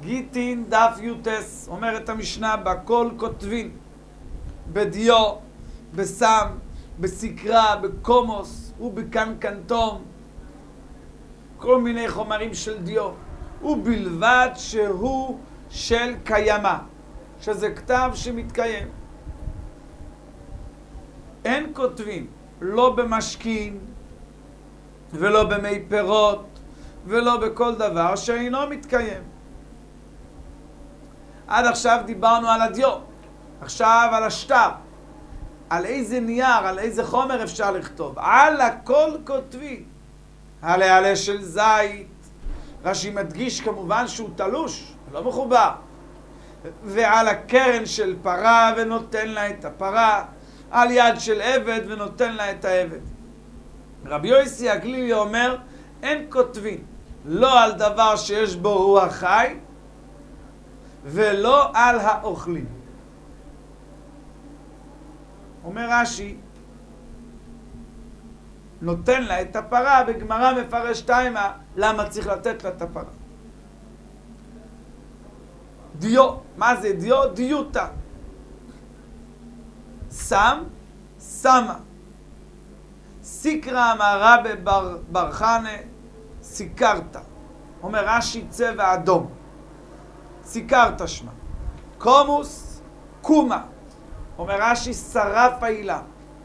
גיטין דף יוטס, אומרת המשנה, בכל כותבין, בדיו, בסם, בסקרה, בקומוס ובקנקנטום, כל מיני חומרים של דיו, ובלבד שהוא של קיימה, שזה כתב שמתקיים. אין כותבים, לא במשכין, ולא במי פירות, ולא בכל דבר שאינו מתקיים. עד עכשיו דיברנו על הדיו, עכשיו על השטר. על איזה נייר, על איזה חומר אפשר לכתוב. על הכל כותבים. העלה של זית, רש"י מדגיש כמובן שהוא תלוש, לא מחובר. ועל הקרן של פרה ונותן לה את הפרה, על יד של עבד ונותן לה את העבד. רבי יוסי הגלילי אומר, אין כותבים, לא על דבר שיש בו רוח חי, ולא על האוכלים. אומר רש"י, נותן לה את הפרה, בגמרא מפרש תימה, למה צריך לתת לה את הפרה? דיו, מה זה דיו? דיוטה. סם, סמה. סיקרא אמר רבי בר חנה, סיקרת. אומר רש"י, צבע אדום. סיקרת שמה. קומוס, קומה. אומר רש"י, שרף העילה.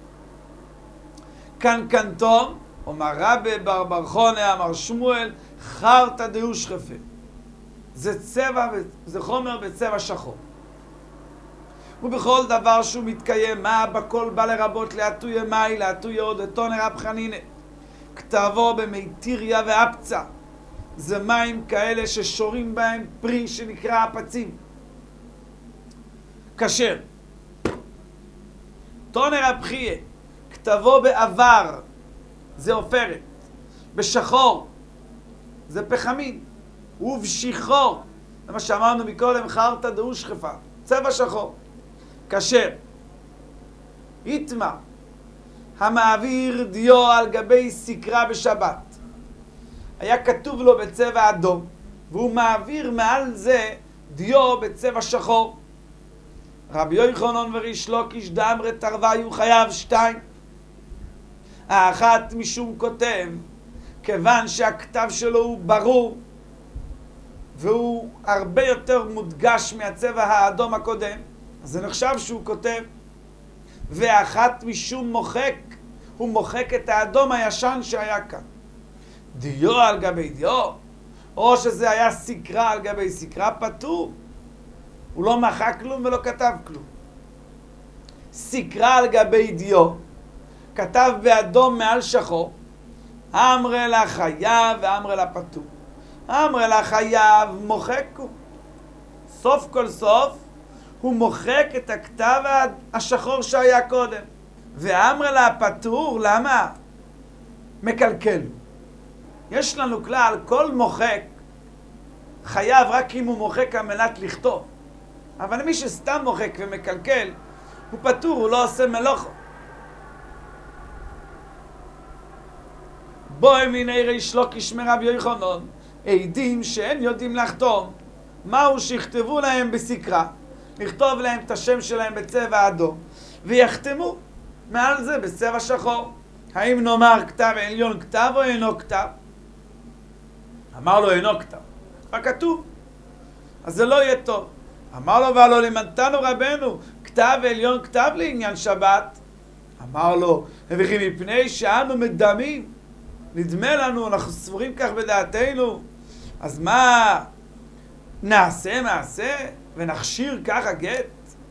קנקנטום, אומר רבי בר חונה, אמר שמואל, חרטא דאוש חפה. זה צבע, זה חומר בצבע שחור. ובכל דבר שהוא מתקיים, מה בכל בא לרבות להטויה מאי, להטויה עוד אתונה רב חנינה. כתבו במיתיריה ואפצה. זה מים כאלה ששורים בהם פרי שנקרא אפצים. כשר. תונה רב חייה. כתבו בעבר, זה עופרת. בשחור, זה פחמין. ובשחור, זה מה שאמרנו מקודם, חרטא דאוש חפה. צבע שחור. כשר. יתמה, המעביר דיו על גבי סקרה בשבת. היה כתוב לו בצבע אדום, והוא מעביר מעל זה דיו בצבע שחור. רבי יוחנן וריש לוקיש דאמרי תרוויו חייב 2. האחת משום כותב, כיוון שהכתב שלו הוא ברור, והוא הרבה יותר מודגש מהצבע האדום הקודם, אז זה נחשב שהוא כותב. ואחת משום מוחק, הוא מוחק את האדום הישן שהיה כאן. דיו על גבי דיו, או שזה היה סקרה על גבי סקרה, פטור. הוא לא מחק כלום ולא כתב כלום. סקרה על גבי דיו, כתב באדום מעל שחור, אמרה לה חייב ואמרה לה פטור. אמרה לה חייב, מוחק הוא. סוף כל סוף, הוא מוחק את הכתב השחור שהיה קודם. ואמרה לה פטור, למה? מקלקל. יש לנו כלל, כל מוחק חייב רק אם הוא מוחק על מנת לכתוב. אבל מי שסתם מוחק ומקלקל, הוא פטור, הוא לא עושה מלאכות. בואי מיני ריש לוקיש מרבי יוחנן, עדים שאין יודעים לחתום, מהו שיכתבו להם בסקרה, לכתוב להם את השם שלהם בצבע אדום, ויחתמו מעל זה בצבע שחור. האם נאמר כתב עליון כתב או אינו כתב? אמר לו אינו כתב, רק כתוב, אז זה לא יהיה טוב. אמר לו והלא לימדתנו רבנו, כתב עליון כתב לעניין שבת. אמר לו, וכי מפני שאנו מדמים, נדמה לנו, אנחנו סבורים כך בדעתנו, אז מה נעשה מעשה ונכשיר ככה גט?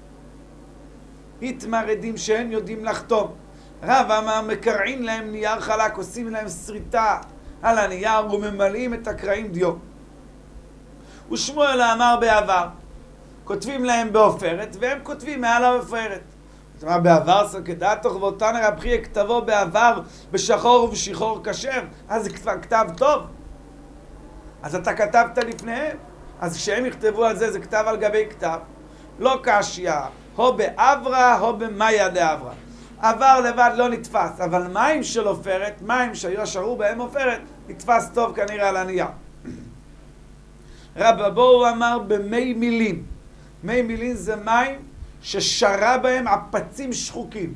התמרדים שאין יודעים לחתום. רב אמר מקרעין להם נייר חלק, עושים להם שריטה על הנייר וממלאים את הקרעים דיו. ושמואל אמר בעבר, כותבים להם בעופרת והם כותבים מעל העופרת. זאת אומרת, בעבר סקדתוך ואותן רב חייה כתבו בעבר בשחור ובשחור כשר, אז זה כבר כתב טוב. אז אתה כתבת לפניהם, אז כשהם יכתבו על זה, זה כתב על גבי כתב. לא קשיא, הו בעברה, הו במאיה דעברה. עבר לבד לא נתפס, אבל מים של עופרת, מים שהיו שרו בהם עופרת, נתפס טוב כנראה על הנייר. רבבו אמר במי מילים. מי מילים זה מים ששרה בהם עפצים שחוקים.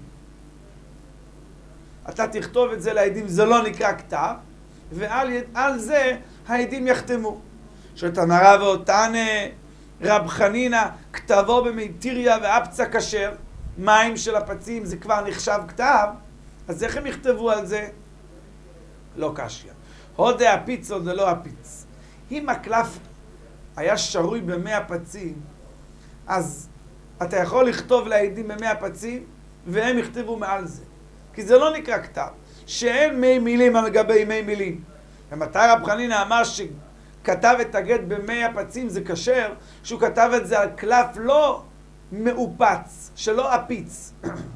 אתה תכתוב את זה לעדים, זה לא נקרא כתב, ועל זה העדים יחתמו. שאת המרה ואותנה רב חנינה כתבו במיתיריה ואפצה כשר, מים של הפצים זה כבר נחשב כתב, אז איך הם יכתבו על זה? לא קשיא. הודה הפיץ או זה לא הפיץ. אם הקלף היה שרוי במי הפצים, אז אתה יכול לכתוב לעדים במי הפצים, והם יכתבו מעל זה. כי זה לא נקרא כתב. שאין מי מילים על גבי מי מילים. ומתי רב חנינה אמר שכתב את הגט במי הפצים זה כשר, שהוא כתב את זה על קלף לא מאופץ, שלא אפיץ.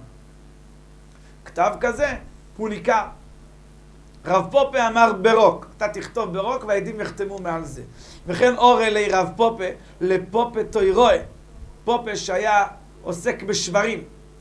כתב כזה הוא ניכר. רב פופה אמר ברוק, אתה תכתוב ברוק והעדים יחתמו מעל זה. וכן אור אלי רב פופה לפופה תוירואה, פופה שהיה עוסק בשברים.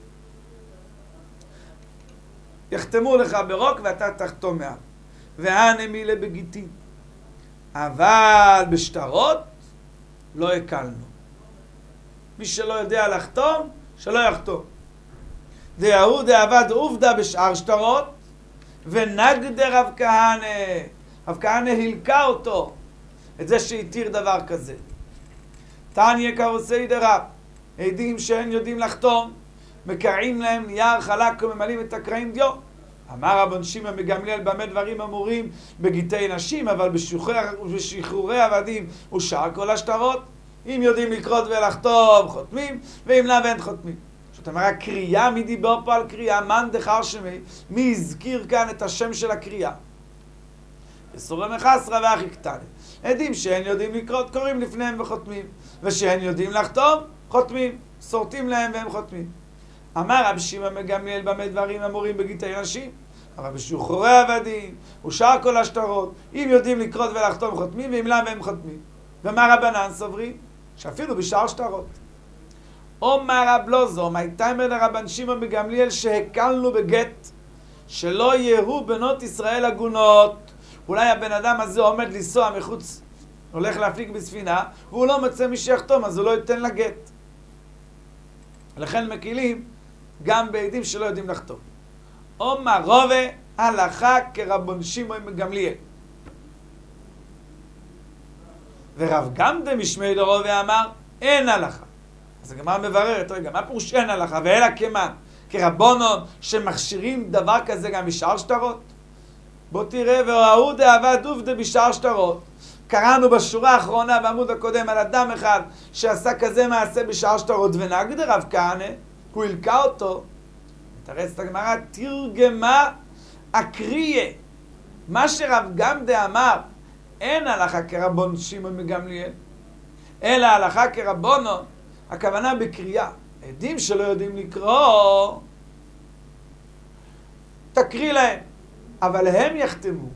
יחתמו לך ברוק ואתה תחתום מעל. והנמילה בגיטין. אבל בשטרות לא הקלנו. מי שלא יודע לחתום, שלא יחתום. דההוא דעבד עובדה בשאר שטרות, ונגדה רב כהנא. רב כהנא הלקה אותו, את זה שהתיר דבר כזה. תניא קרוסי דרב, עדים שאין יודעים לחתום, מקרעים להם נייר חלק וממלאים את הקרעים דיו. אמר רבן שמעון מגמליאל במה דברים אמורים בגיטי נשים, אבל בשחרורי עבדים הוא שאר כל השטרות. אם יודעים לקרות ולחתום חותמים, ואם לא ואין חותמים. זאת אומרת, קריאה, מי דיבר פה על קריאה? מן דחר שמי, מי הזכיר כאן את השם של הקריאה? בסורה מחסרה ואחי קטנה. עדים שאין יודעים לקרות, קוראים לפניהם וחותמים, ושאין יודעים לחתום, חותמים, סורטים להם והם חותמים. אמר רב שמעון מגמליאל במה דברים אמורים בגיטי נשים, אבל בשחרורי עבדים ושאר כל השטרות, אם יודעים לקרות ולחתום חותמים, ואם לא והם חותמים. ומה רבנן סוברים? שאפילו בשאר שטרות. אומר רב לוזו, מייתמר לרבן שמעון מגמליאל שהקלנו בגט, שלא יראו בנות ישראל עגונות. אולי הבן אדם הזה עומד לנסוע מחוץ, הולך להפליג בספינה, והוא לא מצא מי שיחתום, אז הוא לא ייתן לה גט. לכן מקילים גם בעדים שלא יודעים לחתום. אומר רובה, הלכה כרבן שמעון מגמליאל. ורב גמדה משמי דרובה אמר, אין הלכה. אז הגמרא מבררת, רגע, מה פירוש אין הלכה? ואלא כמן, כרבונון שמכשירים דבר כזה גם בשאר שטרות? בוא תראה, וראו דעבד עובדה בשאר שטרות. קראנו בשורה האחרונה בעמוד הקודם על אדם אחד שעשה כזה מעשה בשאר שטרות, ונגד רב כהנא, הוא הלקה אותו. מתרצת הגמרא, תרגמה אקריה. מה שרב גמדה אמר, אין הלכה כרבון שמעון מגמליאל, אלא הלכה כרבונון, הכוונה בקריאה. עדים שלא יודעים לקרוא, תקריא להם, אבל הם יחתמו.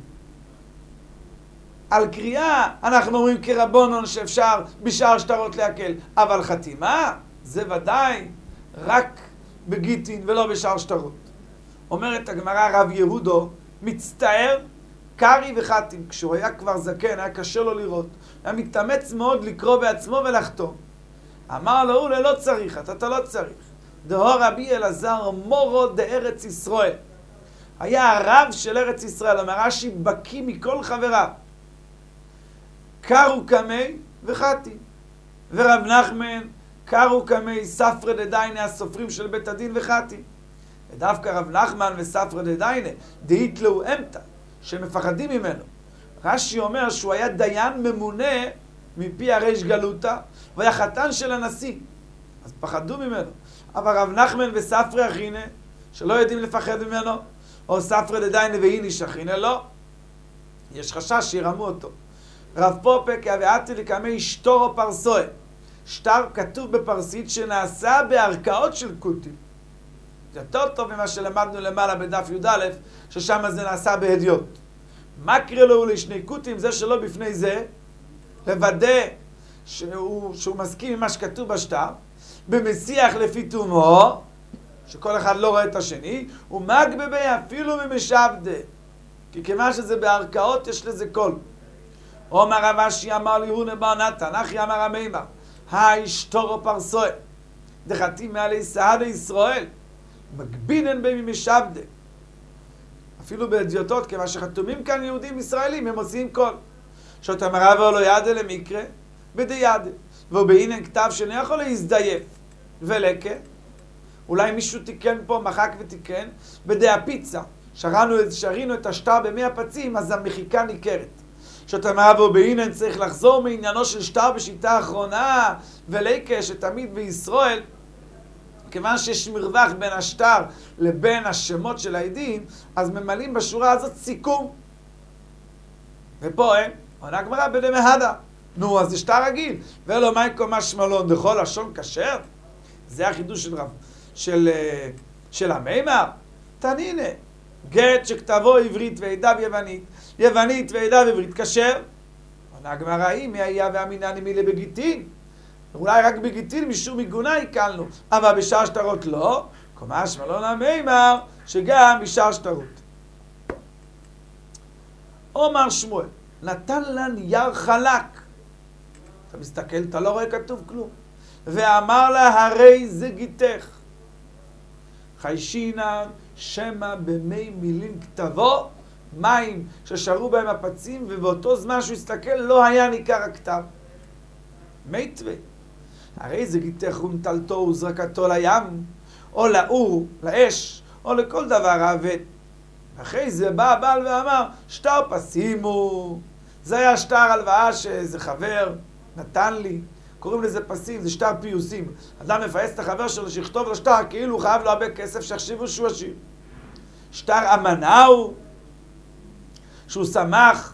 על קריאה אנחנו אומרים כרבונון שאפשר בשאר שטרות להקל, אבל חתימה זה ודאי רק בגיטין ולא בשאר שטרות. אומרת הגמרא, רב יהודו מצטער קרי וחתים. כשהוא היה כבר זקן, היה קשה לו לראות, היה מתאמץ מאוד לקרוא בעצמו ולחתום. אמר לו, הוא לא צריך, אתה לא צריך. דהור רבי אלעזר מורו דארץ ישראל, היה הרב של ארץ ישראל. אומר רש"י, בקי מכל חבריו. קרו קמי וחתי. ורב נחמן קרו קמי ספרא דדיינה, הסופרים של בית הדין, וחתי. ודווקא רב נחמן וספרא דדיינה דהיתלו אמתא, שמפחדים ממנו. רש"י אומר שהוא היה דיין ממונה מפי הריש גלותא, הוא היה חתן של הנשיא, אז פחדו ממנו. אבל רב נחמן וספרא אחינא, שלא יודעים לפחד ממנו, או ספרא דדיינה ואיניש אחינא, לא. יש חשש שירמו אותו. רב פופה כאביאתי לקמי שטורו פרסוי. שטר כתוב בפרסית שנעשה בערכאות של כותים. זה יותר טוב ממה שלמדנו למעלה בדף י"א, ששם זה נעשה בהדיוט. מה קרא לו לשני כותים? זה שלא בפני זה, לוודא שהוא מסכים עם מה שכתוב בשטר, במשיח לפי תומו, שכל אחד לא רואה את השני, ומגבבי אפילו ממשעבדה, כי כמה שזה בערכאות יש לזה קול. אומר רב אשי אמר לי הונה בר נתן, אחי אמר המימר, האשתורו פרסוי, דחתי מעלי סעד ישראל, מגבינן בי ממשבדה. אפילו באדיוטות, כמה שחתומים כאן יהודים ישראלים, הם עושים כל. שאתה מראה ולא ידה למקרה, בדי ידה. ובהינן כתב שאני יכול להזדייף. ולקה, אולי מישהו תיקן פה, מחק ותיקן, בדי הפיצה. שרינו את השטר במי הפצים, אז המחיקה ניכרת. שאתה מראה ובהינן צריך לחזור מעניינו של שטר בשיטה האחרונה, ולקה שתמיד בישראל, כיוון שיש מרווח בין השטר לבין השמות של העדים, אז ממלאים בשורה הזאת סיכום. ופה אין, עונה גמרא בדמהדה. נו, אז זה שטר רגיל. ולא מייקו משמלון דכל לשון כשר? זה החידוש של המימר. תנינה, גט שכתבו עברית ועדיו יוונית, יוונית ועדיו עברית כשר. עונה גמרא היא, מי היה ואמינני מילי בגיטין? אולי רק בגיטין משום מגונה הקלנו, אבל בשאר שטרות לא. קומש מלון המימר שגם בשאר שטרות. אומר שמואל, נתן לה נייר חלק. אתה מסתכל, אתה לא רואה כתוב כלום. ואמר לה, הרי זה גיתך. חיישינה שמה במי מילים כתבו, מים ששרו בהם הפצים, ובאותו זמן שהוא הסתכל לא היה ניכר הכתב. מיתווה. הרי זה גיתך ונטלתו וזרקתו לים, או לאור, לאש, או לכל דבר העבד. אחרי זה בא הבעל ואמר, שטר פסימו. זה היה שטר הלוואה שאיזה חבר נתן לי. קוראים לזה פסים, זה שטר פיוסים. אדם מפייס את החבר שלו שיכתוב לו שטר, כאילו הוא חייב לו הרבה כסף שיחשיבו שהוא עשיר. שטר אמנה הוא, שהוא שמח,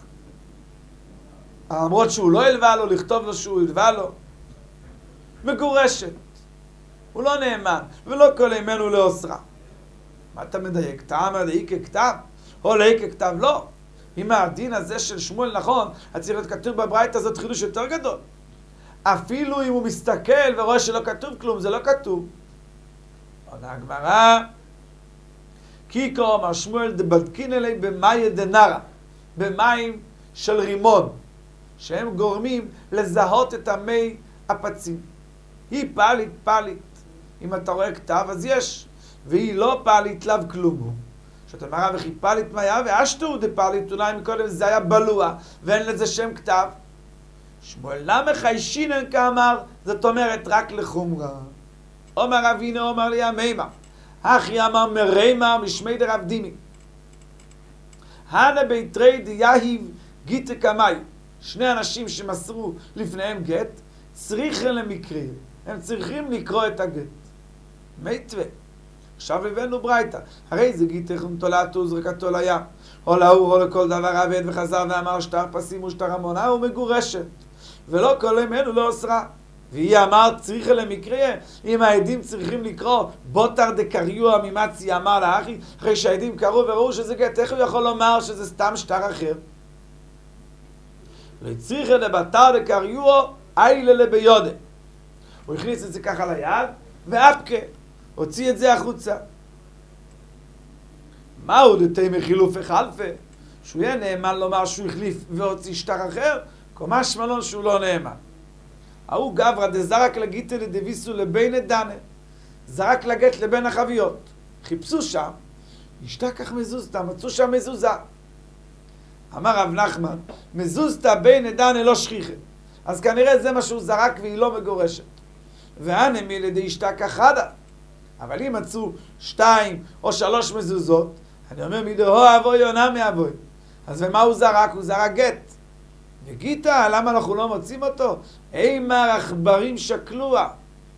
למרות שהוא לא ילווה לו, לכתוב לו שהוא ילווה לו. מגורשת. הוא לא נאמן, ולא כל אימנו לאוסרה. מה אתה מדייק? טעם הדאי ככתב? או לאי ככתב? לא. אם הדין הזה של שמואל נכון, אז צריך להיות כתוב בברייתא הזאת חידוש יותר גדול. אפילו אם הוא מסתכל ורואה שלא כתוב כלום, זה לא כתוב. עונה הגמרא, כי כה אמר שמואל דבדקין אלי במאי דנרה, במים של רימון, שהם גורמים לזהות את המי הפצים. היא פלית פלית. אם אתה רואה כתב אז יש, והיא לא פלית לאו כלום הוא. שאתה מראה וכי פלית מה היה, ואשתו דפלית, אולי מקודם זה היה בלוע, ואין לזה שם כתב. שמואל למה חיישינן כאמר, זאת אומרת רק לחומרה. אומר אבינו, אומר לי המימר, אחי אמר מרימר משמי דרב דימי. הנה ביתרי דיהיב גיטה קמאי. שני אנשים שמסרו לפניהם גט, צריכים למקרה. הם צריכים לקרוא את הגט. מיתווה. עכשיו הבאנו ברייתא. הרי זה גיטך ונטולתו וזרקתו לים. או לאור או לכל דבר עבד וחזר ואמר שטר פסים ושטר המונה ומגורשת. ולא כל אימנו לא אוסרה. והיא אמרת צריכה למקרה, אם העדים צריכים לקרוא בוטר דקריוע ממצי אמר לאחי, אחרי שהעדים קראו וראו שזה גט, איך הוא יכול לומר שזה סתם שטר אחר? וצריכה לבטר דקריוע איילה לביודה. הוא הכניס את זה ככה ליד, ואפקה, הוציא את זה החוצה. מהו דתימי חילוף החלפה? שהוא יהיה נאמן לומר שהוא החליף והוציא שטר אחר, קומש מלון שהוא לא נאמן. ההוא גברא דזרק לגיטה לדביסו לבין דנה, זרק לגט לבין החביות. חיפשו שם, השתכח מזוזתא, מצאו שם מזוזה. אמר רב נחמן, מזוזתא בין דנה לא שכיחה. אז כנראה זה מה שהוא זרק והיא לא מגורשת. והנה מלידי השתכח חדה. אבל אם מצאו 2 או 3 מזוזות, אני אומר מדהו אבוי עונה מאבוי. אז ומה הוא זרק? הוא זרק גט. וגיטה, למה אנחנו לא מוצאים אותו? אימר עכברים שקלוע.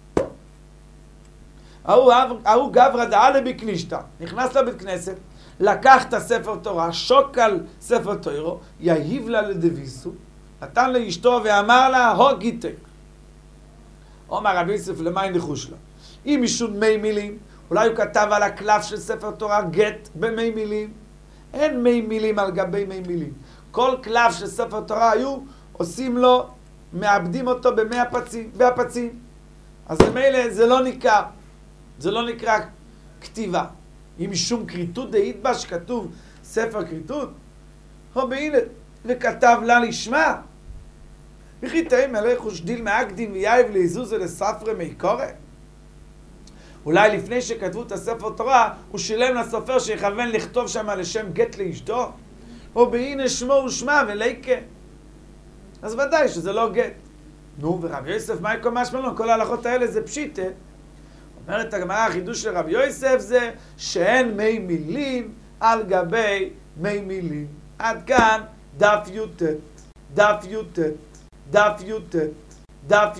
ההוא גברא דעלה בקנישתא, נכנס לבית כנסת, לקח את הספר תורה, שוק על ספר תוירו, יהיב לה לדביסו, נתן לאשתו ואמר לה, הו גיטק. אומר רבי יוסף למי נחוש לה. אם משום מי מילים, אולי הוא כתב על הקלף של ספר תורה גט במי מילים. אין מי מילים על גבי מי מילים. כל קלף של ספר תורה היו עושים לו, מאבדים אותו במי הפצים. אז במילא זה לא ניכר. זה לא נקרא כתיבה. אם משום כריתות דהיתבש כתוב ספר כריתות, או בהנה, וכתב לה לשמה, וכי תהי מלך ושדיל מאקדים ויייב להזוזה לספרי מי קורא? אולי לפני שכתבו את הספר תורה, הוא שילם לסופר שיכוון לכתוב שם לשם גט לאשתו? או בהנה שמו ושמה וליקה? אז ודאי שזה לא גט. נו, ורבי יוסף, מה יקום משמע לנו? כל ההלכות האלה זה פשיטה. אומרת הגמרא, החידוש של רבי יוסף זה שאין מי מילים על גבי מי מילים. עד כאן דף י"ט, דף י"ט, דף י"ט, דף